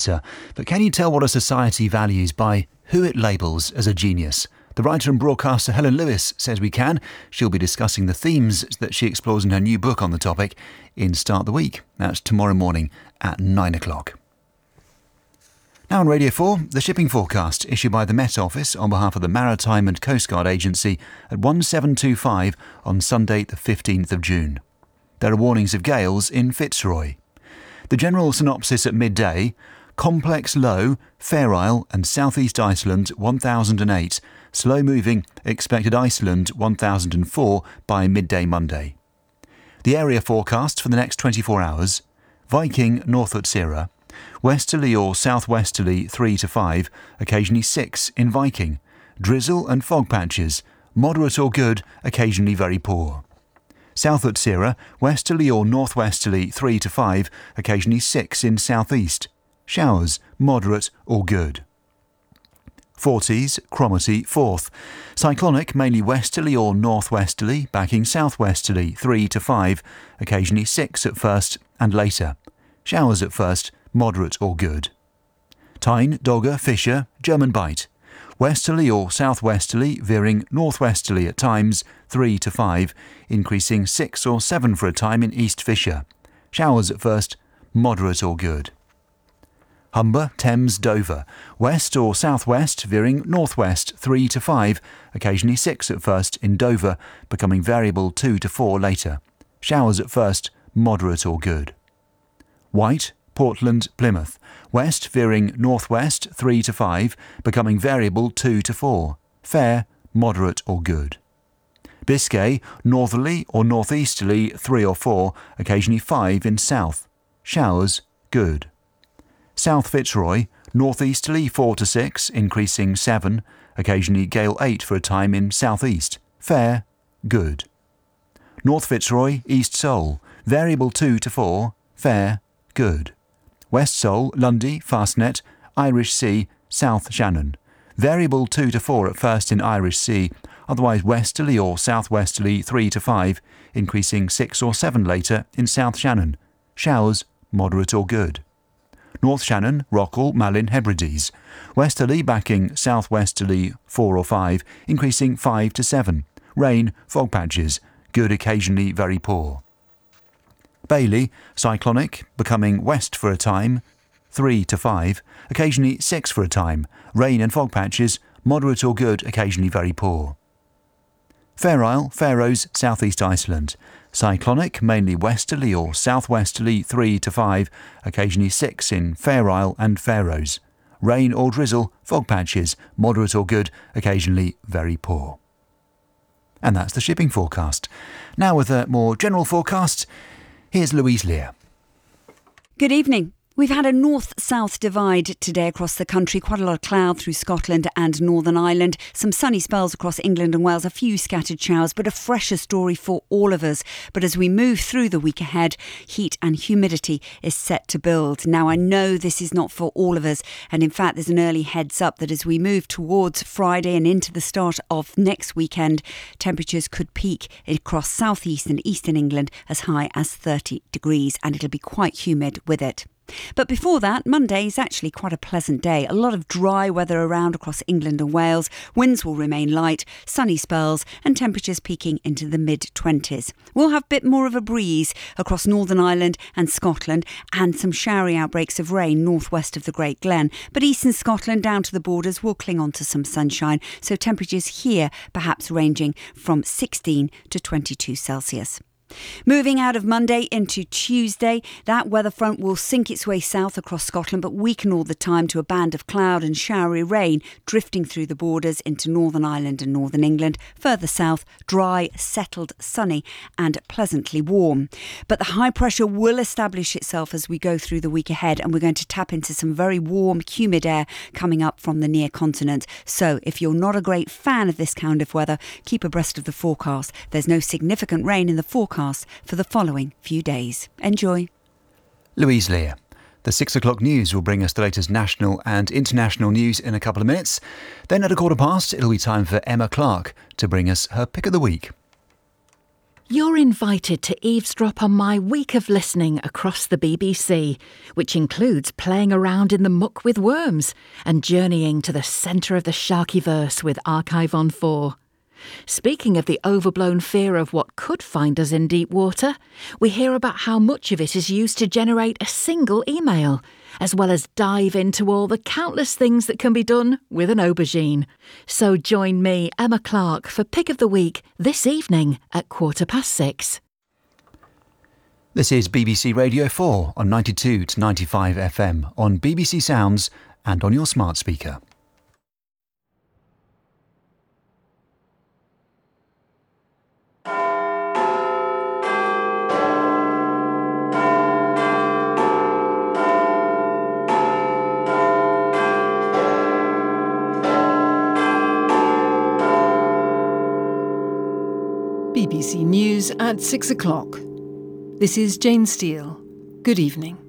writer, but can you tell what a society values by who it labels as a genius? The writer and broadcaster Helen Lewis says we can. She'll be discussing the themes that she explores in her new book on the topic in Start the Week. That's tomorrow morning at 9 o'clock. Now on Radio 4, the shipping forecast issued by the Met Office on behalf of the Maritime and Coast Guard Agency at 1725 on Sunday the 15th of June. There are warnings of gales in Fitzroy. The general synopsis at midday: complex low, Fair Isle and southeast Iceland 1008, slow moving, expected Iceland 1004 by midday Monday. The area forecast for the next 24 hours: Viking north Utsira, westerly or southwesterly 3 to 5, occasionally 6 in Viking, drizzle and fog patches, moderate or good, occasionally very poor. South Utsira, westerly or northwesterly 3 to 5, occasionally 6 in southeast, showers, moderate or good. Forties, Cromarty, 4th. Cyclonic, mainly westerly or northwesterly, backing southwesterly 3 to 5, occasionally 6 at first and later. Showers at first, moderate or good. Tyne, Dogger, Fisher, German Bight. Westerly or southwesterly, veering northwesterly at times 3 to 5, increasing 6 or 7 for a time in East Fisher. Showers at first, moderate or good. Humber, Thames, Dover. West or southwest, veering northwest 3 to 5, occasionally 6 at first in Dover, becoming variable 2 to 4 later. Showers at first, moderate or good. White, Portland, Plymouth. West veering northwest 3 to 5, becoming variable 2 to 4. Fair, moderate or good. Biscay, northerly or northeasterly 3 or 4, occasionally 5 in south. Showers, good. South Fitzroy, northeasterly 4 to 6, increasing 7, occasionally gale 8 for a time in southeast. Fair, good. North Fitzroy, East Seoul, variable 2 to 4, fair, good. West Seoul, Lundy, Fastnet, Irish Sea, South Shannon. Variable 2 to 4 at first in Irish Sea, otherwise westerly or southwesterly 3 to 5, increasing 6 or 7 later in South Shannon. Showers, moderate or good. North Shannon, Rockall, Malin, Hebrides. Westerly backing southwesterly 4 or 5, increasing 5 to 7. Rain, fog patches, good occasionally very poor. Bailey, cyclonic, becoming west for a time 3 to 5, occasionally 6 for a time. Rain and fog patches, moderate or good, occasionally very poor. Fair Isle, Faroes, southeast Iceland. Cyclonic, mainly westerly or southwesterly 3 to 5, occasionally 6 in Fair Isle and Faroes. Rain or drizzle, fog patches, moderate or good, occasionally very poor. And that's the shipping forecast. Now with a more general forecast, here's Louise Lear. Good evening. We've had a north-south divide today across the country. Quite a lot of cloud through Scotland and Northern Ireland. Some sunny spells across England and Wales. A few scattered showers, but a fresher story for all of us. But as we move through the week ahead, heat and humidity is set to build. Now, I know this is not for all of us. And in fact, there's an early heads up that as we move towards Friday and into the start of next weekend, temperatures could peak across southeast and eastern England as high as 30 degrees. And it'll be quite humid with it. But before that, Monday is actually quite a pleasant day. A lot of dry weather around across England and Wales. Winds will remain light, sunny spells and temperatures peaking into the mid-20s. We'll have a bit more of a breeze across Northern Ireland and Scotland and some showery outbreaks of rain northwest of the Great Glen. But eastern Scotland down to the borders will cling on to some sunshine. So temperatures here perhaps ranging from 16 to 22 Celsius. Moving out of Monday into Tuesday, that weather front will sink its way south across Scotland but weaken all the time to a band of cloud and showery rain drifting through the borders into Northern Ireland and Northern England. Further south, dry, settled, sunny and pleasantly warm. But the high pressure will establish itself as we go through the week ahead, and we're going to tap into some very warm, humid air coming up from the near continent. So if you're not a great fan of this kind of weather, keep abreast of the forecast. There's no significant rain in the forecast for the following few days. Enjoy. Louise Lear. The 6 o'clock news will bring us the latest national and international news in a couple of minutes. Then at 15:15, it'll be time for Emma Clark to bring us her pick of the week. You're invited to eavesdrop on my week of listening across the BBC, which includes playing around in the muck with worms and journeying to the centre of the Sharkyverse with Archive on 4. Speaking of the overblown fear of what could find us in deep water, we hear about how much of it is used to generate a single email, as well as dive into all the countless things that can be done with an aubergine. So join me, Emma Clark, for Pick of the Week this evening at 6:15. This is BBC Radio 4 on 92 to 95 FM, on BBC Sounds and on your smart speaker. BBC News at 6 o'clock. This is Jane Steele. Good evening.